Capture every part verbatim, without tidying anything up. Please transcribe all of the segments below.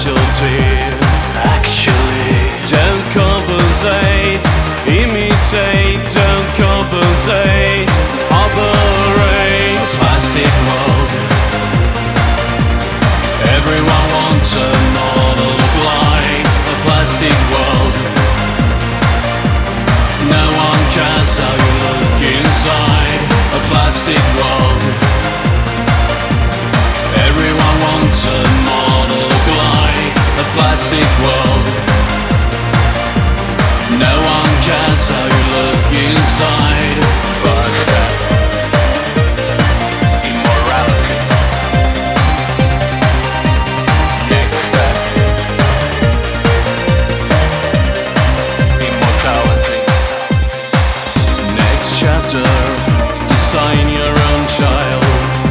specialty. Actually, don't compensate, imitate, don't compensate, operate. A plastic world. Everyone wants a model look like a plastic world. No one cares how you look inside a plastic world. Everyone wants a model look like a plastic world. No one cares how you look inside. Fuck that. Immorality. Nick that. Immortality. Next chapter, design your own child.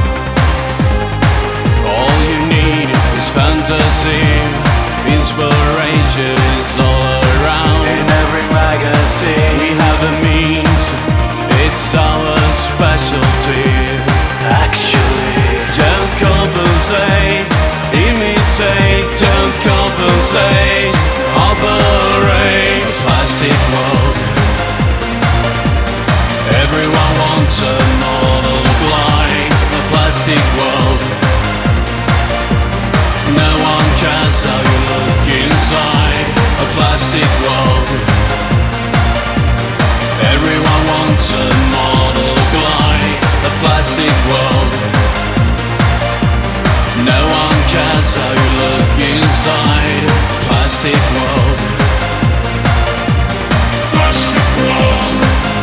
All you need is fantasy. Inspiration is all around. In every magazine we have the means. It's our specialty. Actually, don't compensate, imitate, don't compensate, operate. A plastic world. Everyone wants a model look like a plastic world. No one cares how you look inside a plastic world. Everyone wants a model look like a plastic world. No one cares how you look inside a plastic world. Plastic world.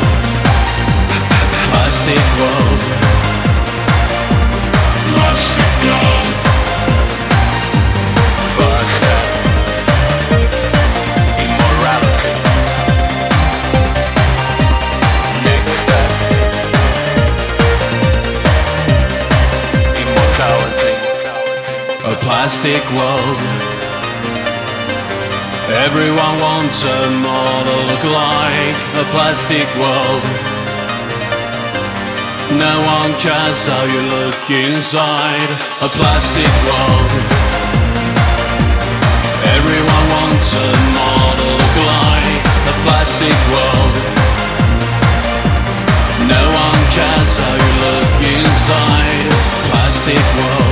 Plastic world. Plastic world. Fuck that. Immorality. Nick that. Immortality. A plastic world. Everyone wants a model look like a plastic world. No one cares how you look inside a plastic world. Everyone wants a model look like a plastic world. No one cares how you look inside a plastic world.